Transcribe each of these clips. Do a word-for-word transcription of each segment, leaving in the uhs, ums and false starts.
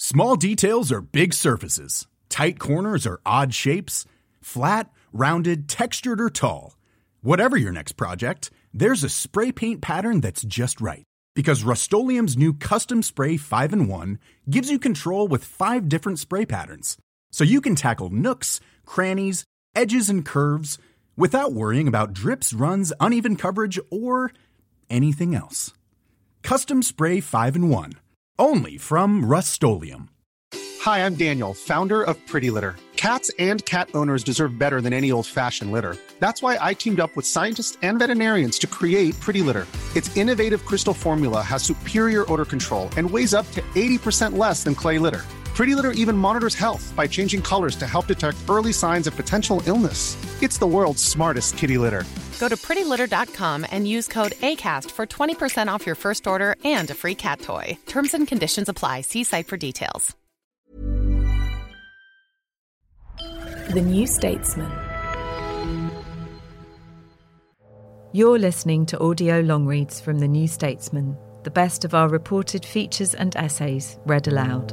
Small details are big surfaces. Tight corners are odd shapes. Flat, rounded, textured, or tall. Whatever your next project, there's a spray paint pattern that's just right. Because Rust-Oleum's new Custom Spray five in one gives you control with five different spray patterns. So you can tackle nooks, crannies, edges, and curves without worrying about drips, runs, uneven coverage, or anything else. Custom Spray five in one. Only from Rust-Oleum. Hi, I'm Daniel, founder of Pretty Litter. Cats and cat owners deserve better than any old-fashioned litter. That's why I teamed up with scientists and veterinarians to create Pretty Litter. Its innovative crystal formula has superior odor control and weighs up to eighty percent less than clay litter. Pretty Litter even monitors health by changing colors to help detect early signs of potential illness. It's the world's smartest kitty litter. Go to pretty litter dot com and use code ACAST for twenty percent off your first order and a free cat toy. Terms and conditions apply. See site for details. The New Statesman. You're listening to audio long reads from The New Statesman, the best of our reported features and essays read aloud.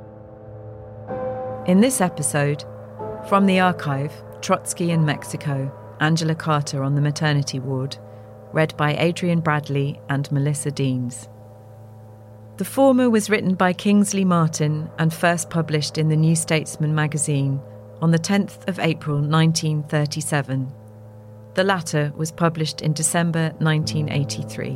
In this episode, from the archive, Trotsky in Mexico, Angela Carter on the maternity ward, read by Adrian Bradley and Melissa Deans. The former was written by Kingsley Martin and first published in the New Statesman magazine on the tenth of April nineteen thirty-seven. The latter was published in December nineteen eighty-three.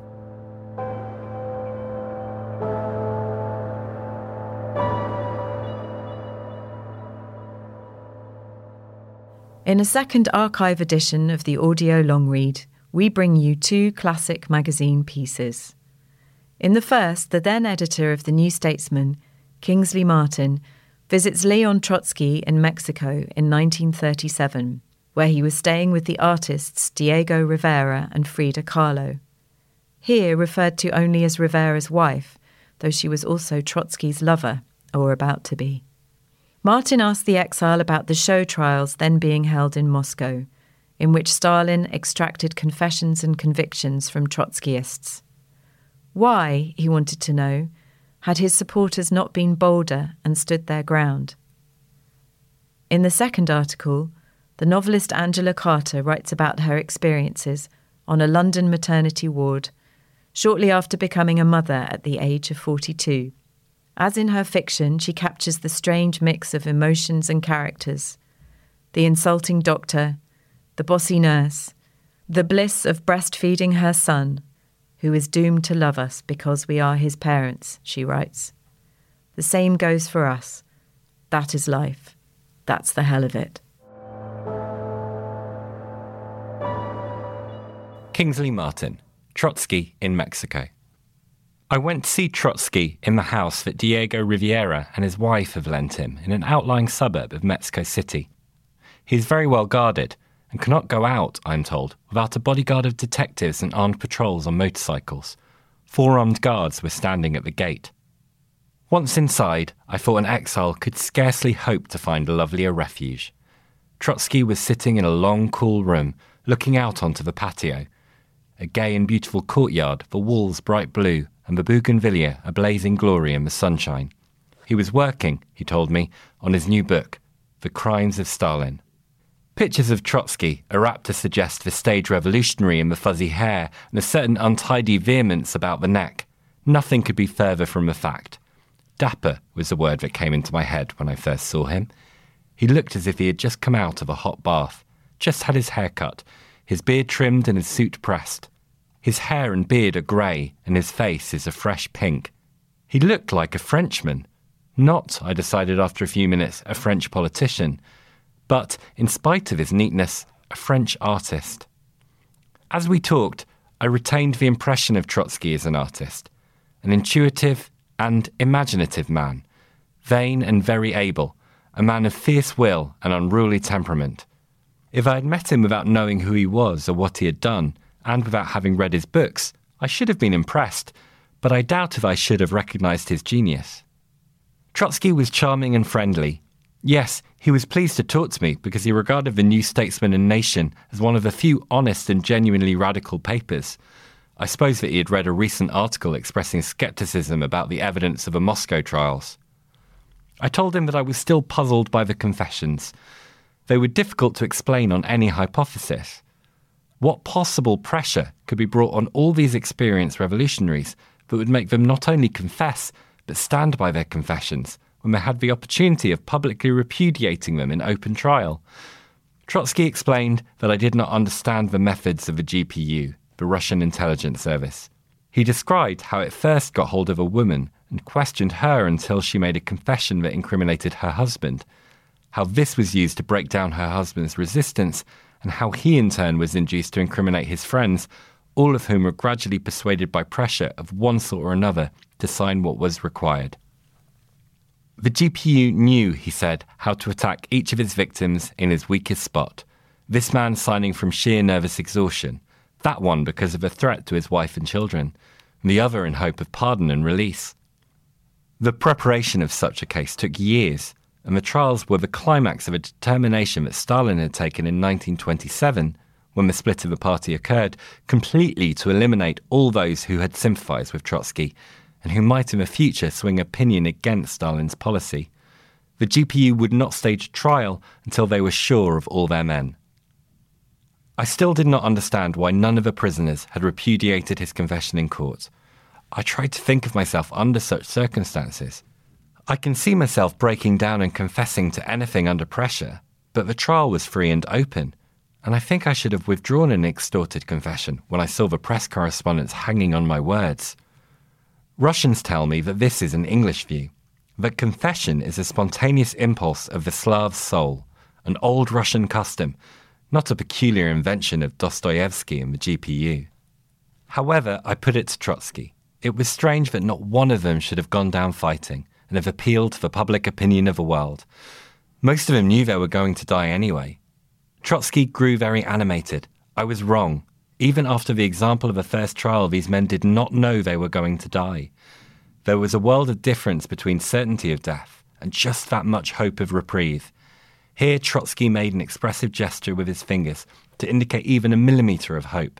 In a second archive edition of the audio long read, we bring you two classic magazine pieces. In the first, the then editor of the New Statesman, Kingsley Martin, visits Leon Trotsky in Mexico in nineteen thirty-seven, where he was staying with the artists Diego Rivera and Frida Kahlo. Here referred to only as Rivera's wife, though she was also Trotsky's lover, or about to be. Martin asked the exile about the show trials then being held in Moscow, in which Stalin extracted confessions and convictions from Trotskyists. Why, he wanted to know, had his supporters not been bolder and stood their ground? In the second article, the novelist Angela Carter writes about her experiences on a London maternity ward shortly after becoming a mother at the age of forty-two. As in her fiction, she captures the strange mix of emotions and characters: the insulting doctor, the bossy nurse, the bliss of breastfeeding her son, who is doomed to love us because we are his parents, she writes. The same goes for us. That is life. That's the hell of it. Kingsley Martin, Trotsky in Mexico. I went to see Trotsky in the house that Diego Rivera and his wife have lent him in an outlying suburb of Mexico City. He is very well guarded and cannot go out, I'm told, without a bodyguard of detectives and armed patrols on motorcycles. Four armed guards were standing at the gate. Once inside, I thought an exile could scarcely hope to find a lovelier refuge. Trotsky was sitting in a long, cool room, looking out onto the patio. A gay and beautiful courtyard, the walls bright blue, and the bougainvillea a blazing glory in the sunshine. He was working, he told me, on his new book, The Crimes of Stalin. Pictures of Trotsky are apt to suggest the stage revolutionary in the fuzzy hair and a certain untidy vehemence about the neck. Nothing could be further from the fact. Dapper was the word that came into my head when I first saw him. He looked as if he had just come out of a hot bath, just had his hair cut, his beard trimmed and his suit pressed. His hair and beard are grey, and his face is a fresh pink. He looked like a Frenchman. Not, I decided after a few minutes, a French politician, but, in spite of his neatness, a French artist. As we talked, I retained the impression of Trotsky as an artist, an intuitive and imaginative man, vain and very able, a man of fierce will and unruly temperament. If I had met him without knowing who he was or what he had done, and without having read his books, I should have been impressed, but I doubt if I should have recognised his genius. Trotsky was charming and friendly. Yes, he was pleased to talk to me because he regarded the New Statesman and Nation as one of the few honest and genuinely radical papers. I suppose that he had read a recent article expressing scepticism about the evidence of the Moscow trials. I told him that I was still puzzled by the confessions. They were difficult to explain on any hypothesis. What possible pressure could be brought on all these experienced revolutionaries that would make them not only confess, but stand by their confessions when they had the opportunity of publicly repudiating them in open trial? Trotsky explained that I did not understand the methods of the G P U, the Russian intelligence service. He described how it first got hold of a woman and questioned her until she made a confession that incriminated her husband, how this was used to break down her husband's resistance, and how he in turn was induced to incriminate his friends, all of whom were gradually persuaded by pressure of one sort or another to sign what was required. The G P U knew, he said, how to attack each of his victims in his weakest spot. This man signing from sheer nervous exhaustion, that one because of a threat to his wife and children, and the other in hope of pardon and release. The preparation of such a case took years, and the trials were the climax of a determination that Stalin had taken in nineteen twenty-seven, when the split of the party occurred, completely to eliminate all those who had sympathised with Trotsky and who might in the future swing opinion against Stalin's policy. The G P U would not stage a trial until they were sure of all their men. I still did not understand why none of the prisoners had repudiated his confession in court. I tried to think of myself under such circumstances. I can see myself breaking down and confessing to anything under pressure, but the trial was free and open, and I think I should have withdrawn an extorted confession when I saw the press correspondence hanging on my words. Russians tell me that this is an English view, that confession is a spontaneous impulse of the Slav's soul, an old Russian custom, not a peculiar invention of Dostoevsky and the G P U. However, I put it to Trotsky. It was strange that not one of them should have gone down fighting and have appealed to the public opinion of the world. Most of them knew they were going to die anyway. Trotsky grew very animated. I was wrong. Even after the example of the first trial, these men did not know they were going to die. There was a world of difference between certainty of death and just that much hope of reprieve. Here Trotsky made an expressive gesture with his fingers to indicate even a millimetre of hope.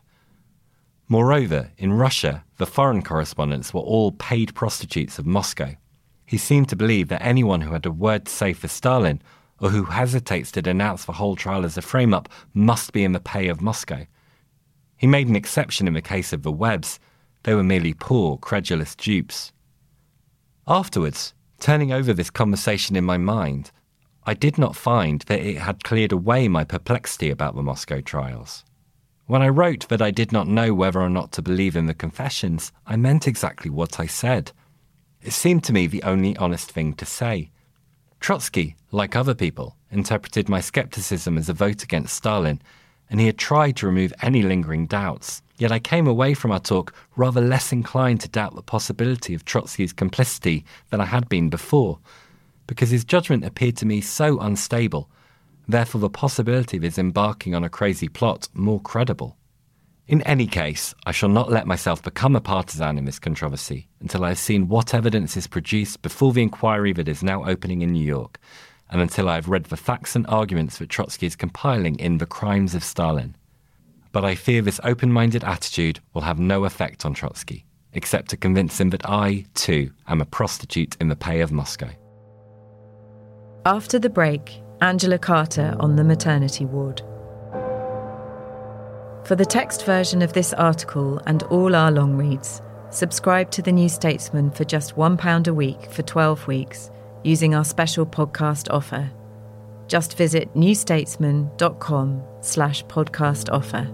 Moreover, in Russia, the foreign correspondents were all paid prostitutes of Moscow. He seemed to believe that anyone who had a word to say for Stalin, or who hesitates to denounce the whole trial as a frame-up, must be in the pay of Moscow. He made an exception in the case of the Webbs. They were merely poor, credulous dupes. Afterwards, turning over this conversation in my mind, I did not find that it had cleared away my perplexity about the Moscow trials. When I wrote that I did not know whether or not to believe in the confessions, I meant exactly what I said. It seemed to me the only honest thing to say. Trotsky, like other people, interpreted my scepticism as a vote against Stalin, and he had tried to remove any lingering doubts. Yet I came away from our talk rather less inclined to doubt the possibility of Trotsky's complicity than I had been before, because his judgment appeared to me so unstable, therefore the possibility of his embarking on a crazy plot more credible. In any case, I shall not let myself become a partisan in this controversy until I have seen what evidence is produced before the inquiry that is now opening in New York, and until I have read the facts and arguments that Trotsky is compiling in The Crimes of Stalin. But I fear this open-minded attitude will have no effect on Trotsky, except to convince him that I, too, am a prostitute in the pay of Moscow. After the break, Angela Carter on the maternity ward. For the text version of this article and all our long reads, subscribe to The New Statesman for just one pound a week for twelve weeks, using our special podcast offer. Just visit newstatesman.com slash podcast offer.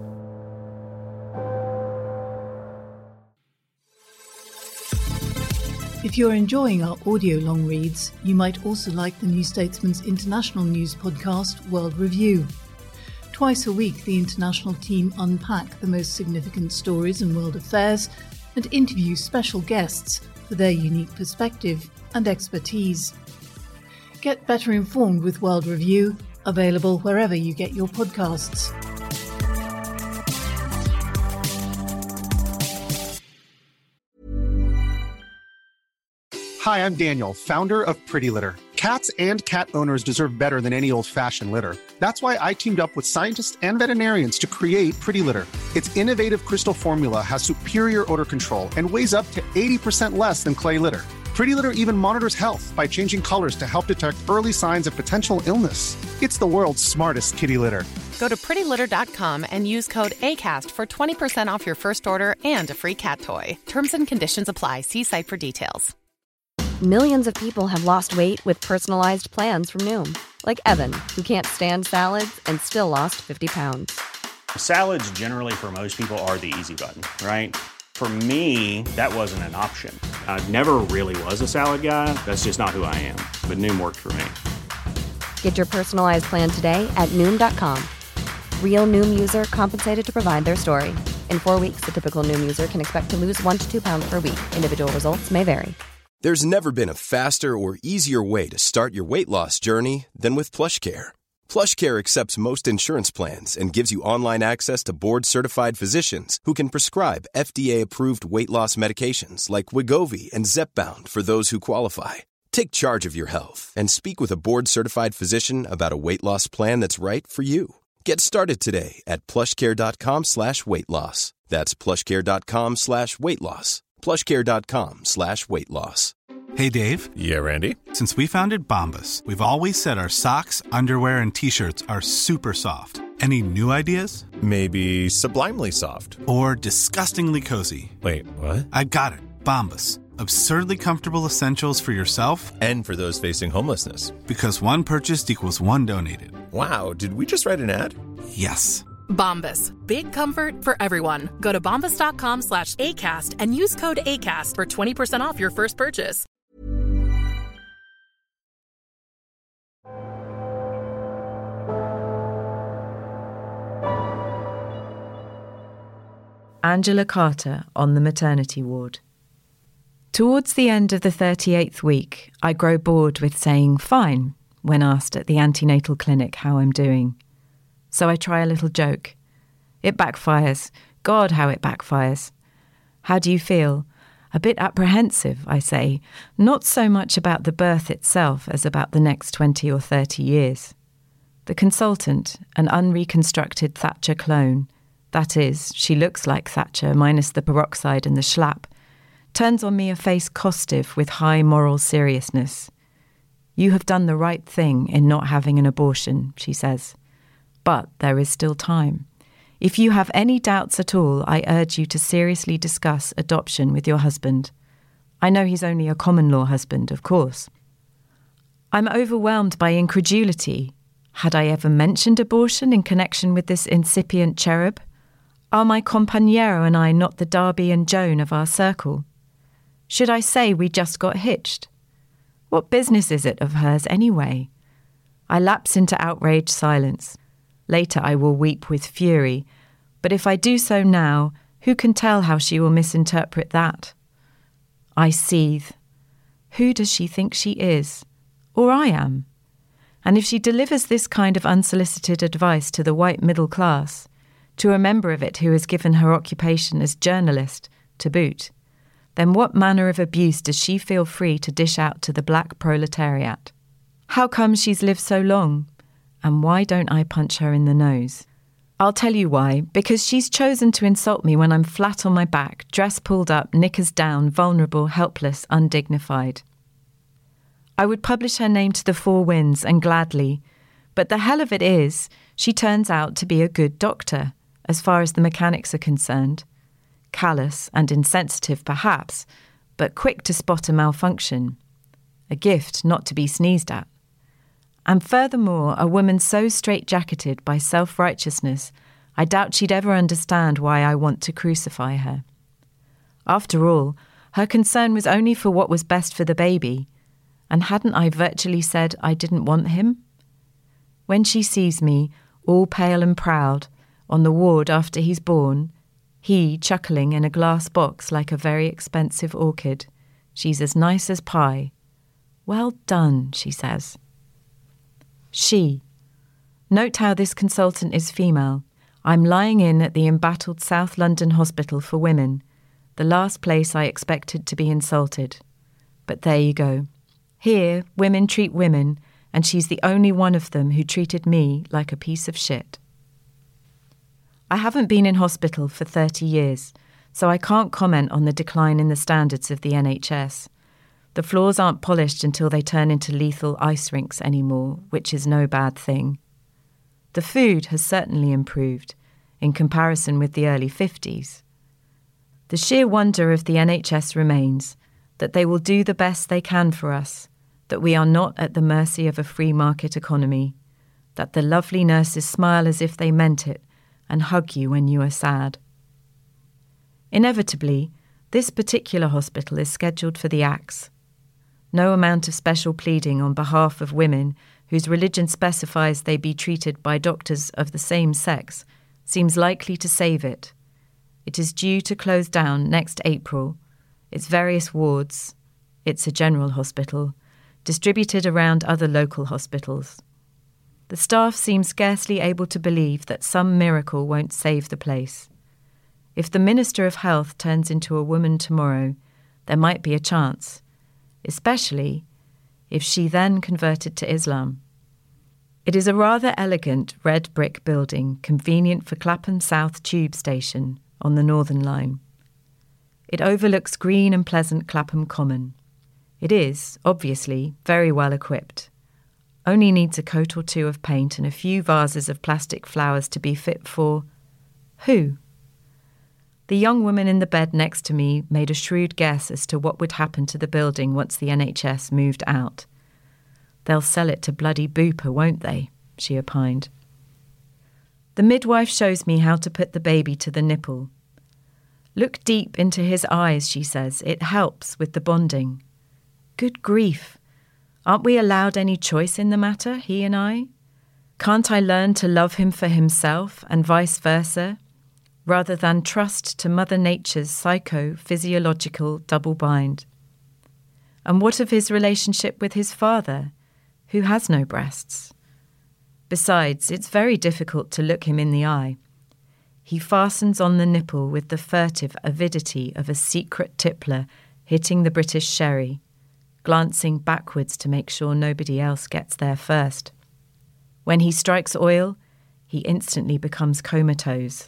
If you're enjoying our audio long reads, you might also like the New Statesman's international news podcast, World Review. Twice a week, the international team unpack the most significant stories in world affairs and interview special guests for their unique perspective and expertise. Get better informed with World Review, available wherever you get your podcasts. Hi, I'm Daniel, founder of Pretty Litter. Cats and cat owners deserve better than any old-fashioned litter. That's why I teamed up with scientists and veterinarians to create Pretty Litter. Its innovative crystal formula has superior odor control and weighs up to eighty percent less than clay litter. Pretty Litter even monitors health by changing colors to help detect early signs of potential illness. It's the world's smartest kitty litter. Go to pretty litter dot com and use code ACAST for twenty percent off your first order and a free cat toy. Terms and conditions apply. See site for details. Millions of people have lost weight with personalized plans from Noom. Like Evan, who can't stand salads and still lost fifty pounds. Salads generally for most people are the easy button, right? For me, that wasn't an option. I never really was a salad guy. That's just not who I am. But Noom worked for me. Get your personalized plan today at Noom dot com. Real Noom user compensated to provide their story. In four weeks, the typical Noom user can expect to lose one to two pounds per week. Individual results may vary. There's never been a faster or easier way to start your weight loss journey than with PlushCare. PlushCare accepts most insurance plans and gives you online access to board-certified physicians who can prescribe F D A-approved weight loss medications like Wegovy and Zepbound for those who qualify. Take charge of your health and speak with a board-certified physician about a weight loss plan that's right for you. Get started today at plushcare.com slash weight loss. That's plushcare.com slash weight loss. plushcare.com slash weight loss. Hey, Dave. Yeah, Randy. Since we founded Bombas, we've always said our socks, underwear, and T-shirts are super soft. Any new ideas? Maybe sublimely soft. Or disgustingly cozy. Wait, what? I got it. Bombas. Absurdly comfortable essentials for yourself and for those facing homelessness. Because one purchased equals one donated. Wow, did we just write an ad? Yes. Bombas. Big comfort for everyone. Go to bombas.com slash ACAST and use code ACAST for twenty percent off your first purchase. Angela Carter on the maternity ward. Towards the end of the thirty-eighth week, I grow bored with saying fine when asked at the antenatal clinic how I'm doing. So I try a little joke. It backfires. God, how it backfires. How do you feel? A bit apprehensive, I say, not so much about the birth itself as about the next twenty or thirty years. The consultant, an unreconstructed Thatcher clone, that is, she looks like Thatcher minus the peroxide and the schlapp, turns on me a face costive with high moral seriousness. You have done the right thing in not having an abortion, she says. But there is still time. If you have any doubts at all, I urge you to seriously discuss adoption with your husband. I know he's only a common law husband, of course. I'm overwhelmed by incredulity. Had I ever mentioned abortion in connection with this incipient cherub? Are my compañero and I not the Darby and Joan of our circle? Should I say we just got hitched? What business is it of hers anyway? I lapse into outraged silence. Later I will weep with fury, but if I do so now, who can tell how she will misinterpret that? I seethe. Who does she think she is? Or I am? And if she delivers this kind of unsolicited advice to the white middle class, to a member of it who has given her occupation as journalist to boot, then what manner of abuse does she feel free to dish out to the black proletariat? How come she's lived so long? And why don't I punch her in the nose? I'll tell you why. Because she's chosen to insult me when I'm flat on my back, dress pulled up, knickers down, vulnerable, helpless, undignified. I would publish her name to the four winds, and gladly. But the hell of it is, she turns out to be a good doctor, as far as the mechanics are concerned. Callous and insensitive, perhaps, but quick to spot a malfunction. A gift not to be sneezed at. And furthermore, a woman so straitjacketed by self-righteousness, I doubt she'd ever understand why I want to crucify her. After all, her concern was only for what was best for the baby, and hadn't I virtually said I didn't want him? When she sees me, all pale and proud, on the ward after he's born, he chuckling in a glass box like a very expensive orchid, she's as nice as pie. Well done, she says. She. Note how this consultant is female. I'm lying in at the embattled South London Hospital for Women, the last place I expected to be insulted. But there you go. Here, women treat women, and she's the only one of them who treated me like a piece of shit. I haven't been in hospital for thirty years, so I can't comment on the decline in the standards of the N H S. The floors aren't polished until they turn into lethal ice rinks anymore, which is no bad thing. The food has certainly improved in comparison with the early fifties. The sheer wonder of the N H S remains that they will do the best they can for us, that we are not at the mercy of a free market economy, that the lovely nurses smile as if they meant it and hug you when you are sad. Inevitably, this particular hospital is scheduled for the axe. No amount of special pleading on behalf of women whose religion specifies they be treated by doctors of the same sex seems likely to save it. It is due to close down next April. Its various wards, it's a general hospital, distributed around other local hospitals. The staff seem scarcely able to believe that some miracle won't save the place. If the Minister of Health turns into a woman tomorrow, there might be a chance, especially if she then converted to Islam. It is a rather elegant red brick building convenient for Clapham South Tube Station on the Northern Line. It overlooks green and pleasant Clapham Common. It is, obviously, very well equipped. Only needs a coat or two of paint and a few vases of plastic flowers to be fit for... who? The young woman in the bed next to me made a shrewd guess as to what would happen to the building once the N H S moved out. They'll sell it to bloody Bupa, won't they? She opined. The midwife shows me how to put the baby to the nipple. Look deep into his eyes, she says. It helps with the bonding. Good grief. Aren't we allowed any choice in the matter, he and I? Can't I learn to love him for himself and vice versa, rather than trust to Mother Nature's psycho-physiological double bind? And what of his relationship with his father, who has no breasts? Besides, it's very difficult to look him in the eye. He fastens on the nipple with the furtive avidity of a secret tippler hitting the British sherry, glancing backwards to make sure nobody else gets there first. When he strikes oil, he instantly becomes comatose.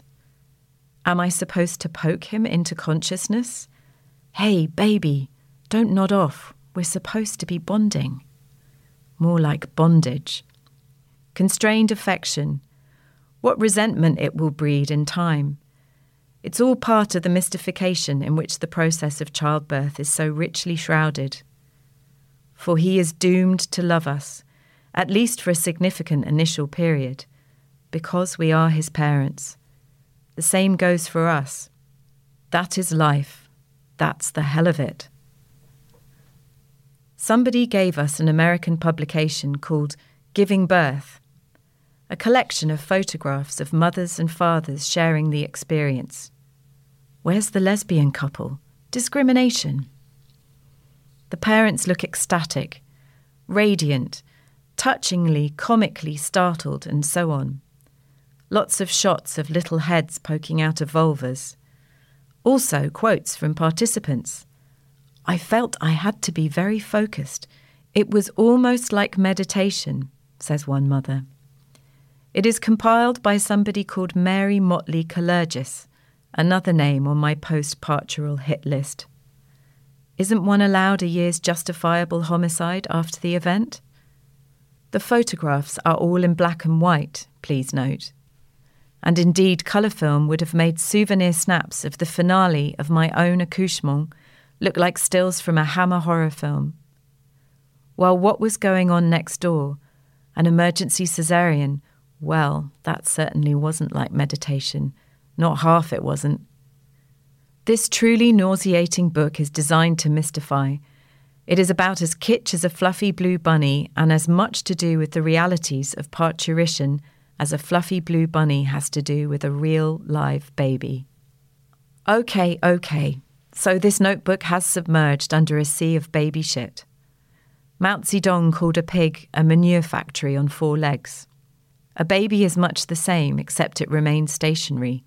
Am I supposed to poke him into consciousness? Hey, baby, don't nod off. We're supposed to be bonding. More like bondage. Constrained affection. What resentment it will breed in time. It's all part of the mystification in which the process of childbirth is so richly shrouded. For he is doomed to love us, at least for a significant initial period, because we are his parents. The same goes for us. That is life. That's the hell of it. Somebody gave us an American publication called Giving Birth, a collection of photographs of mothers and fathers sharing the experience. Where's the lesbian couple? Discrimination. The parents look ecstatic, radiant, touchingly, comically startled, and so on. Lots of shots of little heads poking out of vulvas. Also quotes from participants. I felt I had to be very focused. It was almost like meditation, says one mother. It is compiled by somebody called Mary Motley Kalergis, another name on my post-parturial hit list. Isn't one allowed a year's justifiable homicide after the event? The photographs are all in black and white, please note. And indeed, colour film would have made souvenir snaps of the finale of my own accouchement look like stills from a Hammer horror film. While what was going on next door, an emergency caesarean, well, that certainly wasn't like meditation. Not half it wasn't. This truly nauseating book is designed to mystify. It is about as kitsch as a fluffy blue bunny and as much to do with the realities of parturition as a fluffy blue bunny has to do with a real live baby. Okay, okay, so this notebook has submerged under a sea of baby shit. Mao Zedong called a pig a manure factory on four legs. A baby is much the same, except it remains stationary.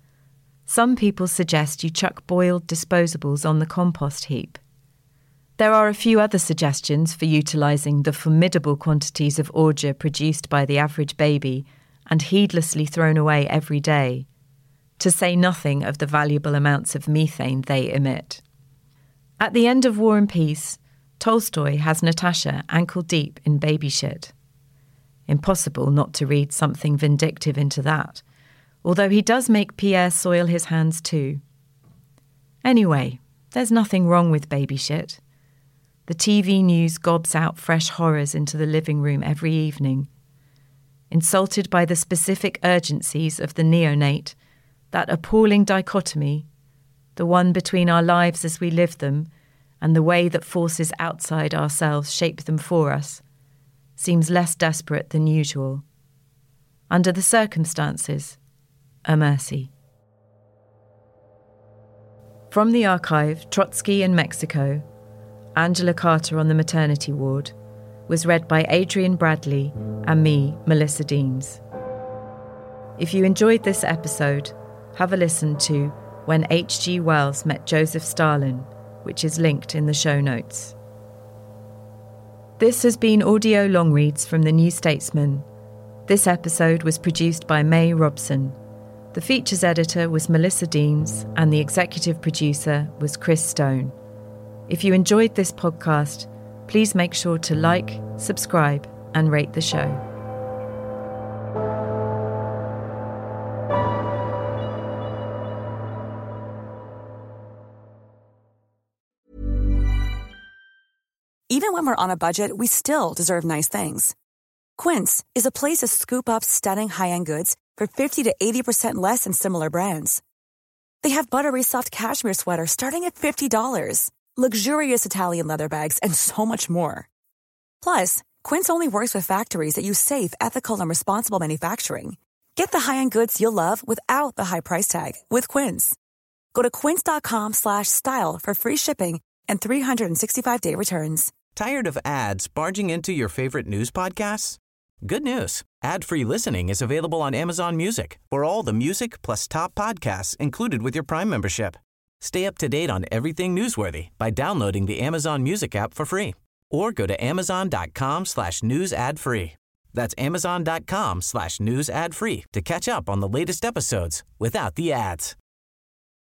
Some people suggest you chuck boiled disposables on the compost heap. There are a few other suggestions for utilising the formidable quantities of ordure produced by the average baby and heedlessly thrown away every day, to say nothing of the valuable amounts of methane they emit. At the end of War and Peace, Tolstoy has Natasha ankle-deep in baby shit. Impossible not to read something vindictive into that, although he does make Pierre soil his hands too. Anyway, there's nothing wrong with baby shit. The T V news gobs out fresh horrors into the living room every evening. Insulted by the specific urgencies of the neonate, that appalling dichotomy, the one between our lives as we live them and the way that forces outside ourselves shape them for us, seems less desperate than usual. Under the circumstances, a mercy. From the archive, Trotsky in Mexico, Angela Carter on the maternity ward, was read by Adrian Bradley and me, Melissa Deans. If you enjoyed this episode, have a listen to When H G Wells Met Joseph Stalin, which is linked in the show notes. This has been Audio Long Reads from The New Statesman. This episode was produced by May Robson. The features editor was Melissa Deans and the executive producer was Chris Stone. If you enjoyed this podcast, please make sure to like, subscribe, and rate the show. Even when we're on a budget, we still deserve nice things. Quince is a place to scoop up stunning high-end goods for fifty to eighty percent less than similar brands. They have buttery soft cashmere sweaters starting at fifty dollars, luxurious Italian leather bags, and so much more. Plus, Quince only works with factories that use safe, ethical, and responsible manufacturing. Get the high-end goods you'll love without the high price tag with Quince. Go to quince.com slash style for free shipping and three sixty-five day returns. Tired of ads barging into your favorite news podcasts? Good news. Ad-free listening is available on Amazon Music for all the music plus top podcasts included with your Prime membership. Stay up to date on everything newsworthy by downloading the Amazon Music app for free or go to amazon.com slash news ad free. That's amazon.com slash news ad free to catch up on the latest episodes without the ads.